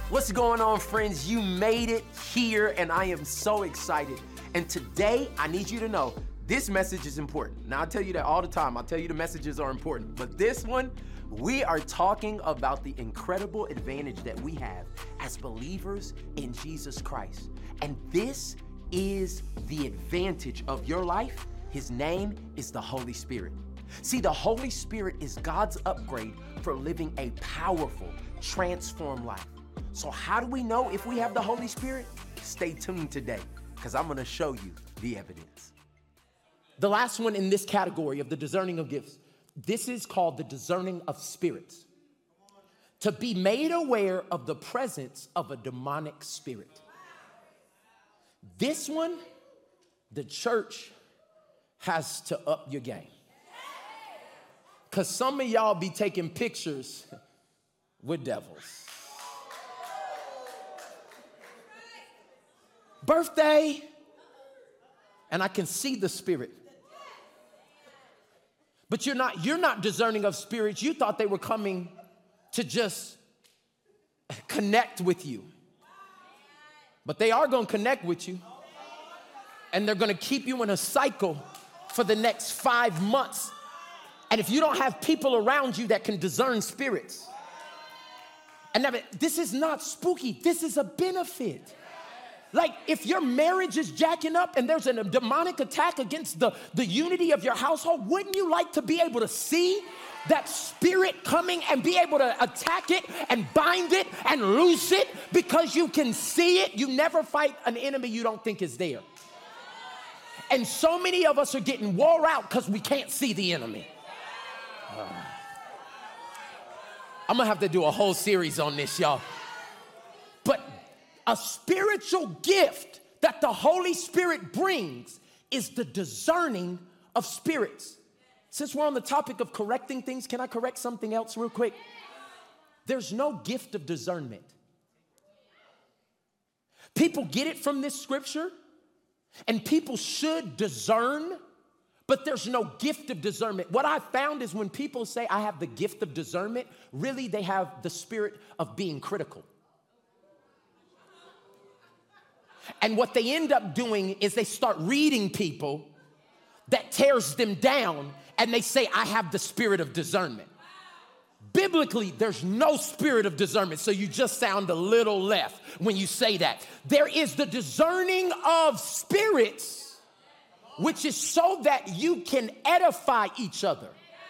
What's going on, friends? You made it here, and I am so excited. And today, I need you to know this message is important. Now, I tell you that all the time. I tell you the messages are important. But this one, we are talking about the incredible advantage that we have as believers in Jesus Christ. And this is the advantage of your life. His name is the Holy Spirit. See, the Holy Spirit is God's upgrade for living a powerful, transformed life. So how do we know if we have the Holy Spirit? Stay tuned today, because I'm going to show you the evidence. The last one in this category of the discerning of gifts, this is called the discerning of spirits. To be made aware of the presence of a demonic spirit. This one, the church has to up your game. Because some of y'all be taking pictures with devils. Birthday, and I can see the spirit. But you're not discerning of spirits. You thought they were coming to just connect with you. But they are going to connect with you. And they're going to keep you in a cycle for the next 5 months. And if you don't have people around you that can discern spirits, and this is not spooky, this is a benefit. Like if your marriage is jacking up and there's a demonic attack against the unity of your household, wouldn't you like to be able to see that spirit coming and be able to attack it and bind it and loose it because you can see it? You never fight an enemy you don't think is there. And so many of us are getting wore out because we can't see the enemy. I'm gonna have to do a whole series on this, y'all. But a spiritual gift that the Holy Spirit brings is the discerning of spirits. Since we're on the topic of correcting things, can I correct something else real quick? There's no gift of discernment. People get it from this scripture, and people should discern, but there's no gift of discernment. What I found is when people say, I have the gift of discernment, really they have the spirit of being critical. And what they end up doing is they start reading people that tears them down, and they say, I have the spirit of discernment. Biblically, there's no spirit of discernment, so you just sound a little left when you say that. There is the discerning of spirits, which is so that you can edify each other.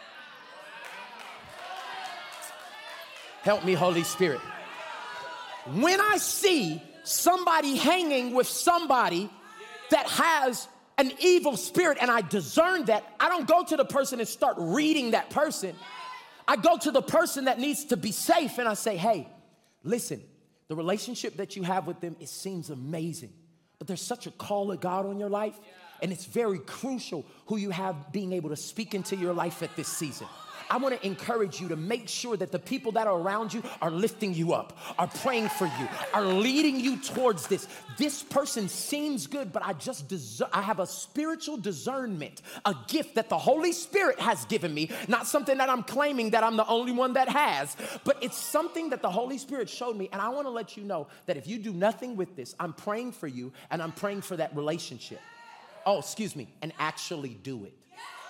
Help me, Holy Spirit. When I see somebody hanging with somebody that has an evil spirit and I discern that, I don't go to the person and start reading that person. I go to the person that needs to be safe and I say, hey, listen, the relationship that you have with them, it seems amazing, but there's such a call of God on your life, and it's very crucial who you have being able to speak into your life at this season. I want to encourage you to make sure that the people that are around you are lifting you up, are praying for you, are leading you towards this. This person seems good, but I have a spiritual discernment, a gift that the Holy Spirit has given me, not something that I'm claiming that I'm the only one that has, but it's something that the Holy Spirit showed me. And I want to let you know that if you do nothing with this, I'm praying for you and I'm praying for that relationship. And actually do it.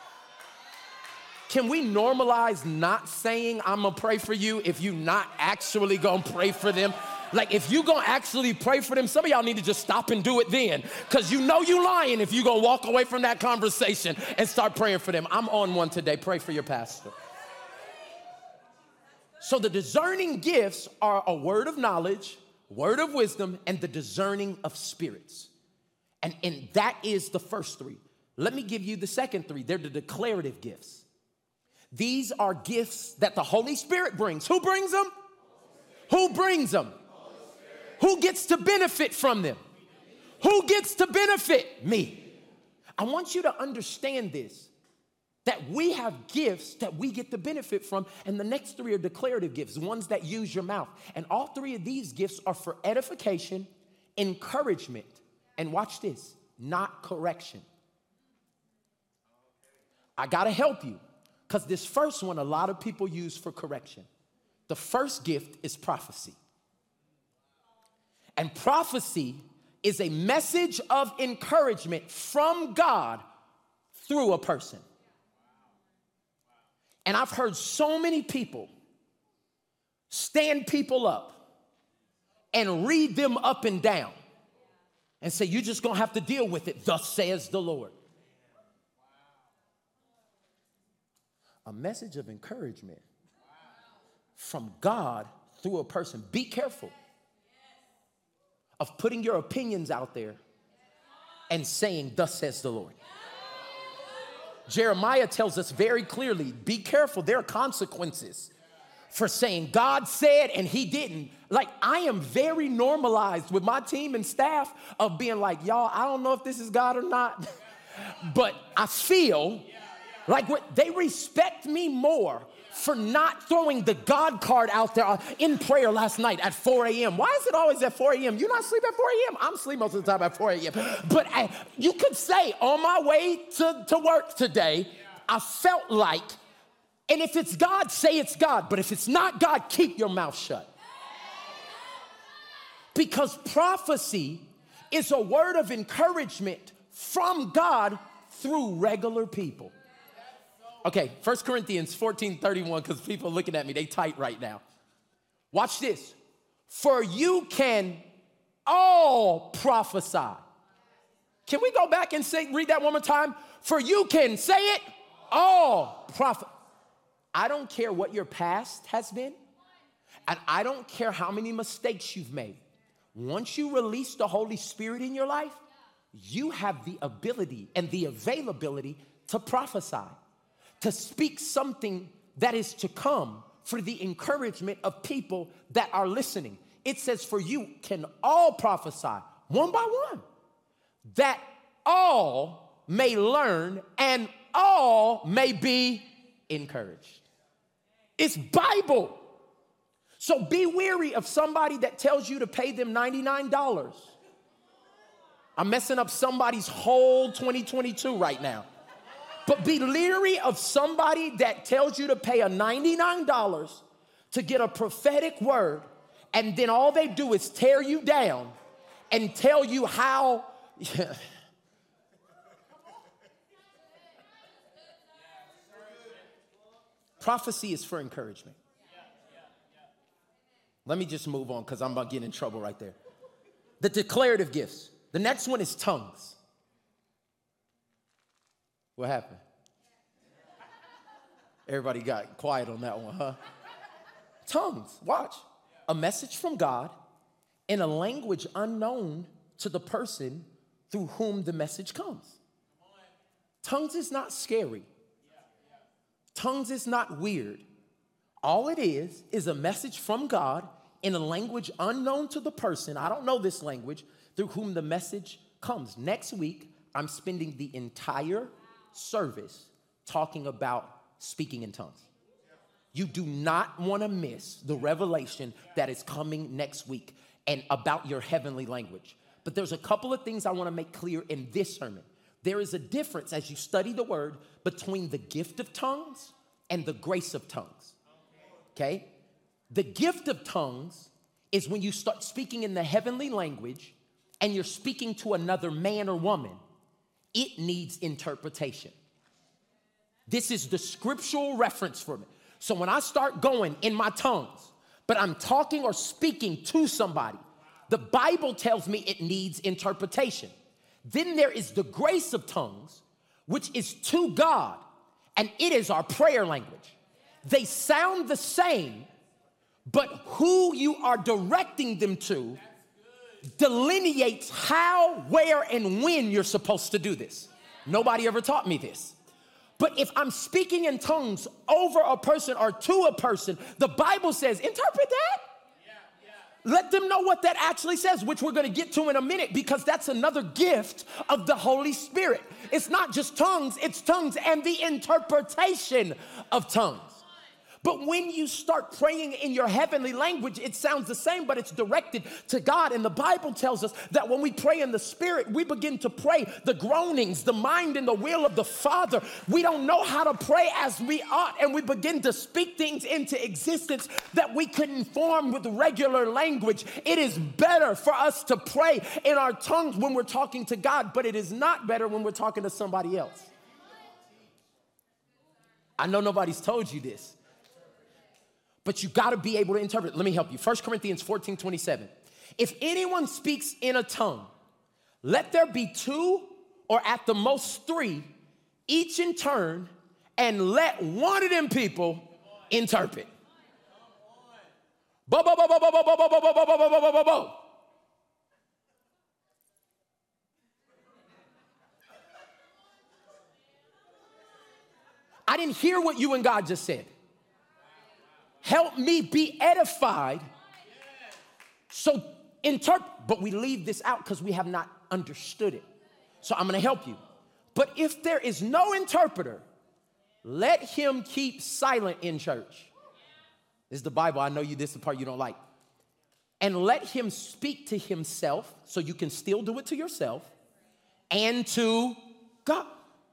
Can we normalize not saying I'm gonna pray for you if you not actually gonna pray for them? Like if you gonna actually pray for them, some of y'all need to just stop and do it then, because you know you lying if you gonna walk away from that conversation and start praying for them. I'm on one today. Pray for your pastor. So the discerning gifts are a word of knowledge, word of wisdom, and the discerning of spirits. And that is the first three. Let me give you the second three. They're the declarative gifts. These are gifts that the Holy Spirit brings. Who brings them? Who brings them? Who gets to benefit from them? Who gets to benefit? Me. I want you to understand this, that we have gifts that we get to benefit from, and the next three are declarative gifts, ones that use your mouth. And all three of these gifts are for edification, encouragement, and watch this, not correction. I gotta help you, because this first one, a lot of people use for correction. The first gift is prophecy. And prophecy is a message of encouragement from God through a person. And I've heard so many people stand people up and read them up and down and say, you're just gonna have to deal with it, thus says the Lord. A message of encouragement from God through a person. Be careful of putting your opinions out there and saying, thus says the Lord. Jeremiah tells us very clearly, be careful, there are consequences for saying God said and he didn't. Like, I am very normalized with my team and staff of being like, y'all, I don't know if this is God or not, but I feel like they respect me more for not throwing the God card out there in prayer last night at 4 a.m. Why is it always at 4 a.m.? You not sleep at 4 a.m.? I'm asleep most of the time at 4 a.m. But you could say, on my way to work today, I felt like, and if it's God, say it's God. But if it's not God, keep your mouth shut. Because prophecy is a word of encouragement from God through regular people. Okay, 1 Corinthians 14:31, because people are looking at me, they tight right now. Watch this. For you can all prophesy. Can we go back and read that one more time? For you can, say it, all prophesy. I don't care what your past has been, and I don't care how many mistakes you've made. Once you release the Holy Spirit in your life, you have the ability and the availability to prophesy, to speak something that is to come for the encouragement of people that are listening. It says, for you can all prophesy one by one, that all may learn and all may be encouraged. It's Bible. So be weary of somebody that tells you to pay them $99. I'm messing up somebody's whole 2022 right now. But be leery of somebody that tells you to pay a $99 to get a prophetic word, and then all they do is tear you down and tell you how. Prophecy is for encouragement. Let me just move on because I'm about to get in trouble right there. The declarative gifts. The next one is tongues. What happened? Everybody got quiet on that one, huh? Tongues, watch. A message from God in a language unknown to the person through whom the message comes. Tongues is not scary. Tongues is not weird. All it is a message from God in a language unknown to the person. I don't know this language, through whom the message comes. Next week, I'm spending the entire service talking about speaking in tongues. You do not want to miss the revelation that is coming next week and about your heavenly language. But there's a couple of things I want to make clear in this sermon. There is a difference as you study the word between the gift of tongues and the grace of tongues. Okay? The gift of tongues is when you start speaking in the heavenly language and you're speaking to another man or woman. It needs interpretation. This is the scriptural reference for me. So when I start going in my tongues, but I'm talking or speaking to somebody, the Bible tells me it needs interpretation. Then there is the grace of tongues, which is to God, and it is our prayer language. They sound the same, but who you are directing them to delineates how, where, and when you're supposed to do this. Nobody ever taught me this. But if I'm speaking in tongues over a person or to a person, the Bible says, interpret that. Let them know what that actually says, which we're going to get to in a minute, because that's another gift of the Holy Spirit. It's not just tongues, it's tongues and the interpretation of tongues. But when you start praying in your heavenly language, it sounds the same, but it's directed to God. And the Bible tells us that when we pray in the Spirit, we begin to pray the groanings, the mind and the will of the Father. We don't know how to pray as we ought, and we begin to speak things into existence that we couldn't form with regular language. It is better for us to pray in our tongues when we're talking to God, but it is not better when we're talking to somebody else. I know nobody's told you this, but you got to be able to interpret. Let me help you. 1 Corinthians 14:27. If anyone speaks in a tongue, let there be two or at the most three, each in turn, and let one of them people interpret. Bo, bo, bo, bo, bo, bo, bo, bo, bo, bo, bo, bo, bo, bo, bo. I didn't hear what you and God just said. Help me be edified. So interpret, but we leave this out because we have not understood it. So I'm going to help you. But if there is no interpreter, let him keep silent in church. This is the Bible. I know you, this is the part you don't like. And let him speak to himself, so you can still do it to yourself, and to God.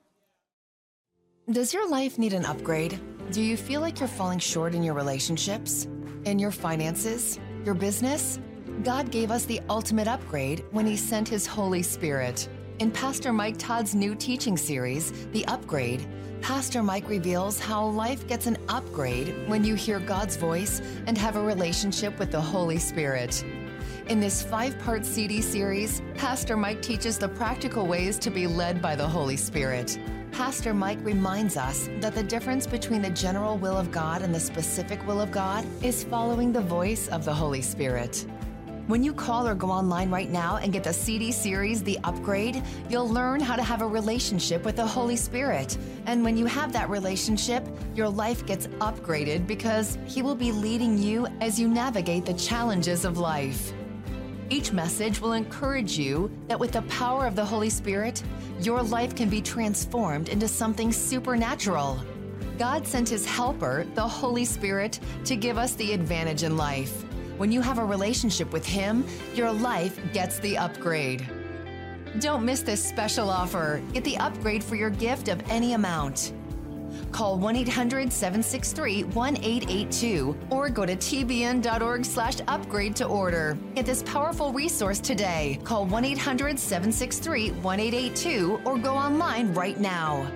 Does your life need an upgrade? Do you feel like you're falling short in your relationships, in your finances, your business? God gave us the ultimate upgrade when He sent His Holy Spirit. In Pastor Mike Todd's new teaching series, The Upgrade, Pastor Mike reveals how life gets an upgrade when you hear God's voice and have a relationship with the Holy Spirit. In this 5-part CD series, Pastor Mike teaches the practical ways to be led by the Holy Spirit. Pastor Mike reminds us that the difference between the general will of God and the specific will of God is following the voice of the Holy Spirit. When you call or go online right now and get the CD series, The Upgrade, you'll learn how to have a relationship with the Holy Spirit. And when you have that relationship, your life gets upgraded because He will be leading you as you navigate the challenges of life. Each message will encourage you that with the power of the Holy Spirit, your life can be transformed into something supernatural. God sent His helper, the Holy Spirit, to give us the advantage in life. When you have a relationship with Him, your life gets the upgrade. Don't miss this special offer. Get the upgrade for your gift of any amount. Call 1-800-763-1882 or go to tbn.org/upgrade to order. Get this powerful resource today. Call 1-800-763-1882 or go online right now.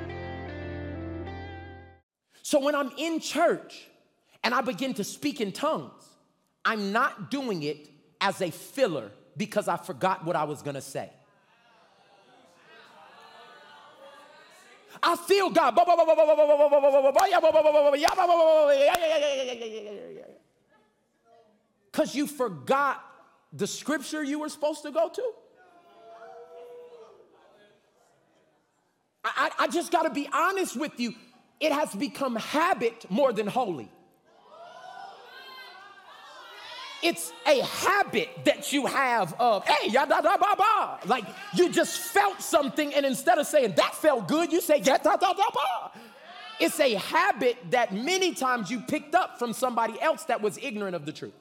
So when I'm in church and I begin to speak in tongues, I'm not doing it as a filler because I forgot what I was going to say. I feel God. Because you forgot the scripture you were supposed to go to. I just got to be honest with you. It has become habit more than holy. It's a habit that you have of, hey, yada da ba ba. Like you just felt something, and instead of saying that felt good, you say yada da da ba. It's a habit that many times you picked up from somebody else that was ignorant of the truth.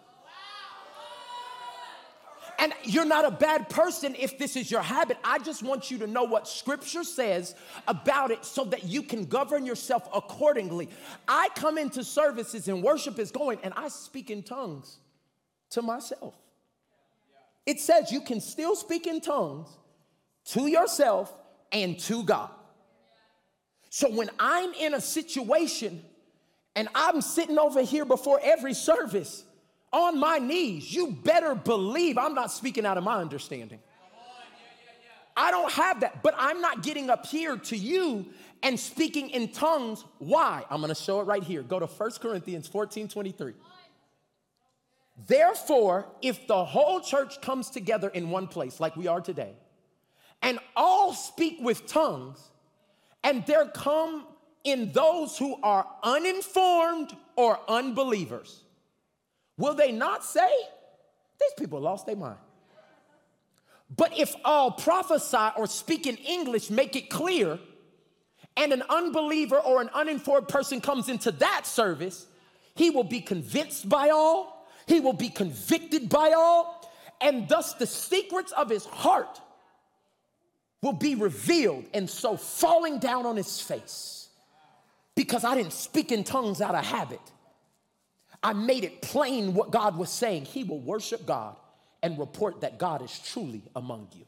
And you're not a bad person if this is your habit. I just want you to know what Scripture says about it so that you can govern yourself accordingly. I come into services and worship is going, and I speak in tongues to myself. It says you can still speak in tongues to yourself and to God. So when I'm in a situation and I'm sitting over here before every service on my knees, you better believe I'm not speaking out of my understanding. I don't have that, but I'm not getting up here to you and speaking in tongues. Why? I'm going to show it right here. Go to 1 Corinthians 14:23. Therefore, if the whole church comes together in one place like we are today, and all speak with tongues, and there come in those who are uninformed or unbelievers, will they not say, these people lost their mind? But if all prophesy or speak in English, make it clear, and an unbeliever or an uninformed person comes into that service, He will be convinced by all. He will be convicted by all. And thus the secrets of his heart will be revealed. And so falling down on his face, because I didn't speak in tongues out of habit, I made it plain what God was saying. He will worship God and report that God is truly among you.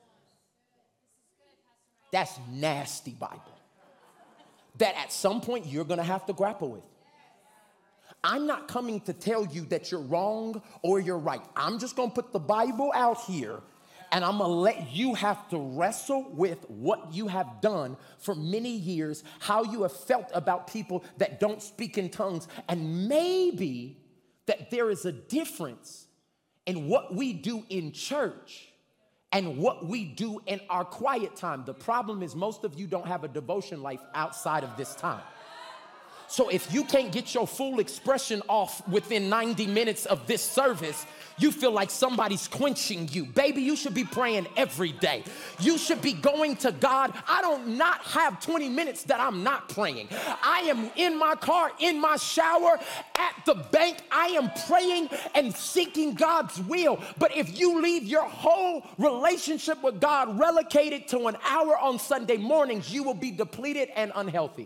That's nasty Bible that at some point you're going to have to grapple with. I'm not coming to tell you that you're wrong or you're right. I'm just going to put the Bible out here, and I'm going to let you have to wrestle with what you have done for many years, how you have felt about people that don't speak in tongues, and maybe that there is a difference in what we do in church and what we do in our quiet time. The problem is most of you don't have a devotion life outside of this time. So if you can't get your full expression off within 90 minutes of this service, you feel like somebody's quenching you. Baby, you should be praying every day. You should be going to God. I don't not have 20 minutes that I'm not praying. I am in my car, in my shower, at the bank. I am praying and seeking God's will. But if you leave your whole relationship with God relegated to an hour on Sunday mornings, you will be depleted and unhealthy.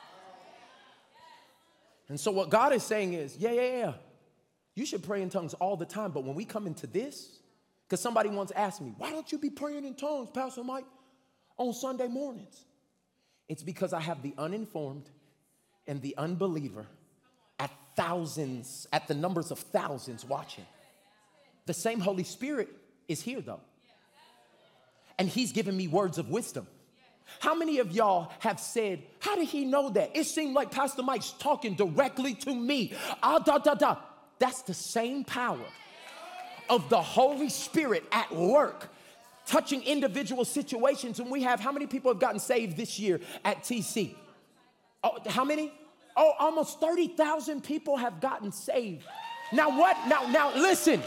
And so what God is saying is, yeah. You should pray in tongues all the time. But when we come into this, because somebody once asked me, why don't you be praying in tongues, Pastor Mike, on Sunday mornings? It's because I have the uninformed and the unbeliever at thousands, at the numbers of thousands watching. The same Holy Spirit is here though. And he's given me words of wisdom. How many of y'all have said, how did he know that? It seemed like Pastor Mike's talking directly to me. That's the same power of the Holy Spirit at work, touching individual situations. And we have, how many people have gotten saved this year at TC? Oh, how many? Oh, almost 30,000 people have gotten saved. Now what? Now listen.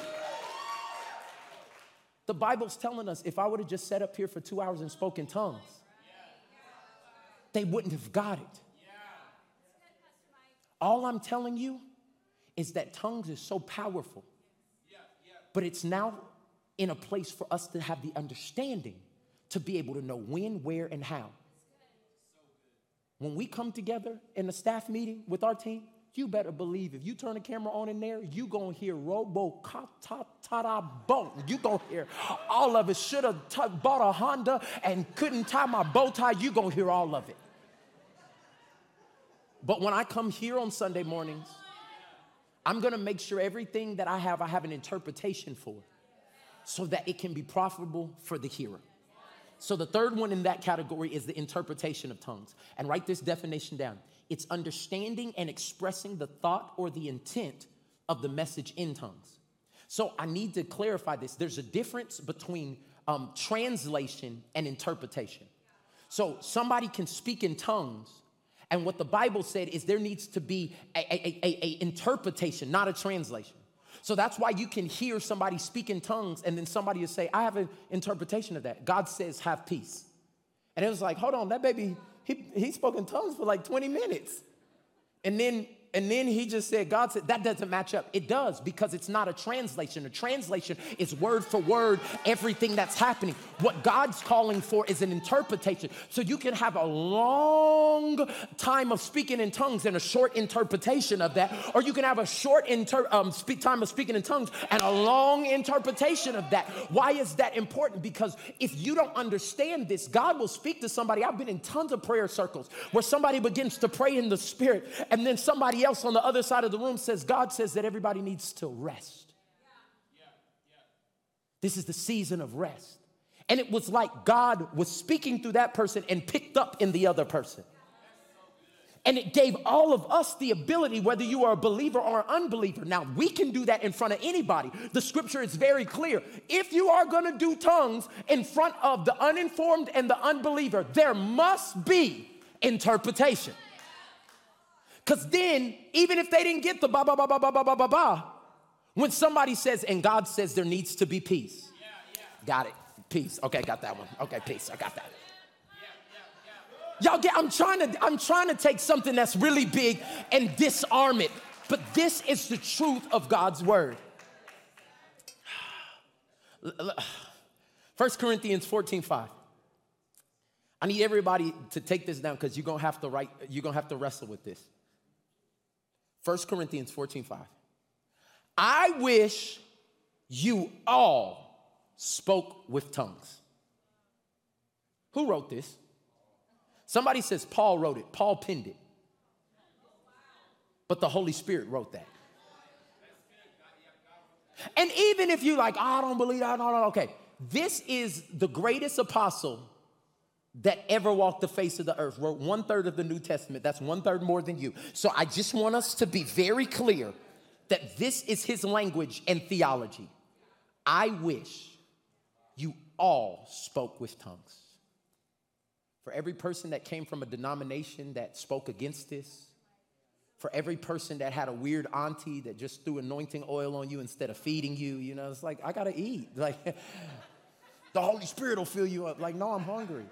The Bible's telling us if I would have just sat up here for 2 hours and spoken tongues, they wouldn't have got it. All I'm telling you is that tongues is so powerful, but it's now in a place for us to have the understanding to be able to know when, where, and how. When we come together in a staff meeting with our team, you better believe if you turn the camera on in there, you gonna hear robo ta bo. You gonna hear all of it. Should have bought a Honda and couldn't tie my bow tie. You gonna hear all of it. But when I come here on Sunday mornings, I'm gonna make sure everything that I have an interpretation for, so that it can be profitable for the hearer. So the third one in that category is the interpretation of tongues. And write this definition down. It's understanding and expressing the thought or the intent of the message in tongues. So I need to clarify this. There's a difference between translation and interpretation. So somebody can speak in tongues, and what the Bible said is there needs to be a interpretation, not a translation. So that's why you can hear somebody speak in tongues and then somebody will say, I have an interpretation of that. God says, have peace. And it was like, hold on, that baby, he spoke in tongues for like 20 minutes. And then he just said, God said, that doesn't match up. It does, because it's not a translation. A translation is word for word, everything that's happening. What God's calling for is an interpretation. So you can have a long time of speaking in tongues and a short interpretation of that, or you can have a short time of speaking in tongues and a long interpretation of that. Why is that important? Because if you don't understand this, God will speak to somebody. I've been in tons of prayer circles where somebody begins to pray in the Spirit, and then somebody else on the other side of the room says, God says that everybody needs to rest. This is the season of rest. And it was like God was speaking through that person and picked up in the other person. And it gave all of us the ability, whether you are a believer or an unbeliever. Now, we can do that in front of anybody. The scripture is very clear. If you are going to do tongues in front of the uninformed and the unbeliever, there must be interpretation. Because then, even if they didn't get the ba, ba, ba, ba, ba, ba, ba, ba, ba, when somebody says, and God says there needs to be peace. Got it. Peace. Okay, got that one. Okay, peace. I got that. Y'all get, I'm trying to take something that's really big and disarm it. But this is the truth of God's word. 1 Corinthians 14:5. I need everybody to take this down because you're gonna have to wrestle with this. 1 Corinthians 14:5. I wish you all spoke with tongues. Who wrote this? Somebody says Paul wrote it. Paul penned it. But the Holy Spirit wrote that. And even if you're like, I don't believe that, no, okay. This is the greatest apostle that ever walked the face of the earth, wrote 1/3 of the New Testament. That's 1/3 more than you. So I just want us to be very clear that this is his language and theology. I wish you all spoke with tongues. For every person that came from a denomination that spoke against this, for every person that had a weird auntie that just threw anointing oil on you instead of feeding you, you know, it's like, I gotta eat. Like, the Holy Spirit will fill you up. Like, no, I'm hungry.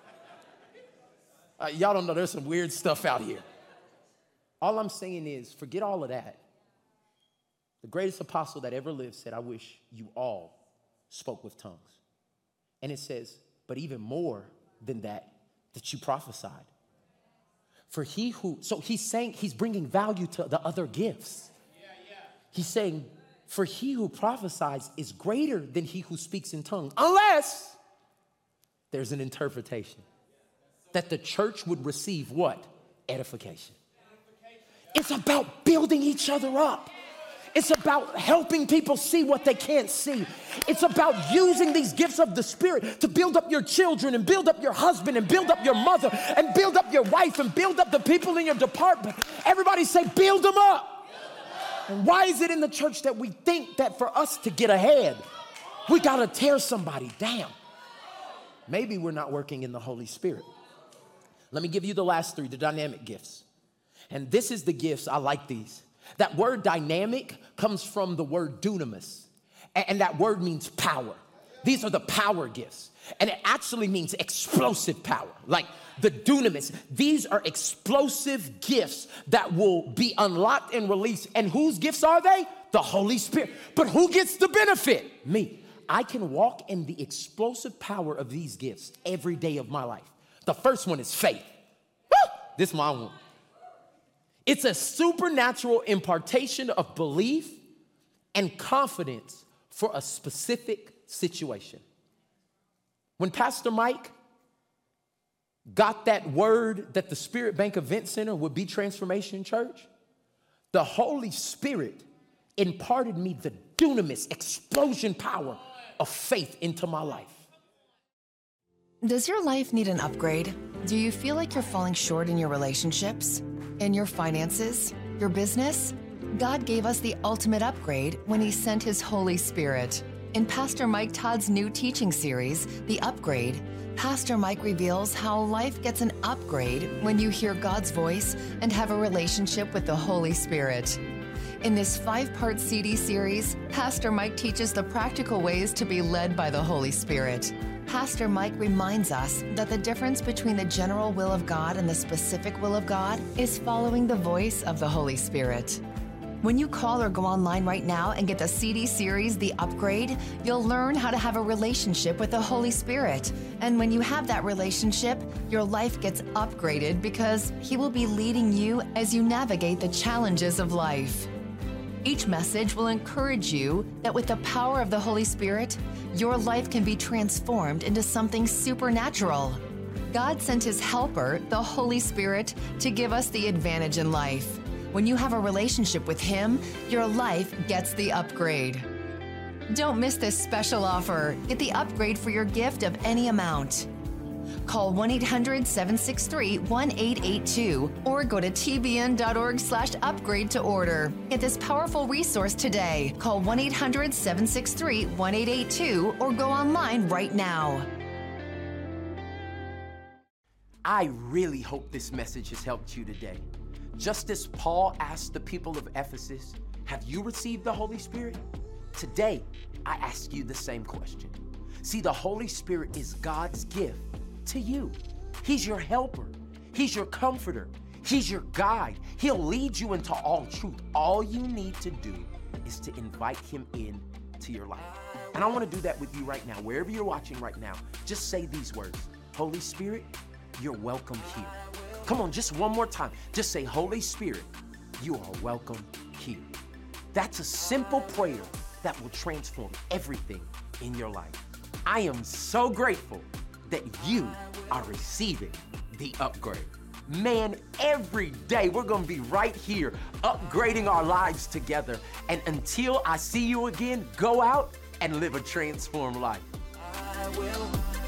Y'all don't know, there's some weird stuff out here. All I'm saying is, forget all of that. The greatest apostle that ever lived said, I wish you all spoke with tongues. And it says, but even more than that you prophesied. For so he's saying, he's bringing value to the other gifts. He's saying, for he who prophesies is greater than he who speaks in tongues, unless there's an interpretation. That the church would receive what? Edification. It's about building each other up. It's about helping people see what they can't see. It's about using these gifts of the Spirit to build up your children and build up your husband and build up your mother and build up your wife and build up the people in your department. Everybody say, build them up. And why is it in the church that we think that for us to get ahead, we got to tear somebody down? Maybe we're not working in the Holy Spirit. Let me give you the last three, the dynamic gifts. And this is the gifts, I like these. That word dynamic comes from the word dunamis. And that word means power. These are the power gifts. And it actually means explosive power. Like the dunamis. These are explosive gifts that will be unlocked and released. And whose gifts are they? The Holy Spirit. But who gets the benefit? Me. I can walk in the explosive power of these gifts every day of my life. The first one is faith. Woo! This is my one. It's a supernatural impartation of belief and confidence for a specific situation. When Pastor Mike got that word that the Spirit Bank Event Center would be Transformation Church, the Holy Spirit imparted me the dunamis, explosion power of faith into my life. Does your life need an upgrade? Do you feel like you're falling short in your relationships, in your finances, your business? God gave us the ultimate upgrade when He sent His Holy Spirit. In Pastor Mike Todd's new teaching series, The Upgrade, Pastor Mike reveals how life gets an upgrade when you hear God's voice and have a relationship with the Holy Spirit. In this 5-part CD series, Pastor Mike teaches the practical ways to be led by the Holy Spirit. Pastor Mike reminds us that the difference between the general will of God and the specific will of God is following the voice of the Holy Spirit. When you call or go online right now and get the CD series, The Upgrade, you'll learn how to have a relationship with the Holy Spirit. And when you have that relationship, your life gets upgraded because He will be leading you as you navigate the challenges of life. Each message will encourage you that with the power of the Holy Spirit, your life can be transformed into something supernatural. God sent His helper, the Holy Spirit, to give us the advantage in life. When you have a relationship with Him, your life gets the upgrade. Don't miss this special offer. Get the upgrade for your gift of any amount. Call 1-800-763-1882 or go to tbn.org/upgrade to order. Get this powerful resource today. Call 1-800-763-1882 or go online right now. I really hope this message has helped you today. Just as Paul asked the people of Ephesus, have you received the Holy Spirit? Today, I ask you the same question. See, the Holy Spirit is God's gift to you. He's your helper. He's your comforter. He's your guide. He'll lead you into all truth. All you need to do is to invite him in to your life. And I want to do that with you right now. Wherever you're watching right now, just say these words. Holy Spirit, you're welcome here. Come on, just one more time. Just say, Holy Spirit, you are welcome here. That's a simple prayer that will transform everything in your life. I am so grateful that you are receiving the upgrade. Man, every day we're gonna be right here upgrading our lives together. And until I see you again, go out and live a transformed life. I will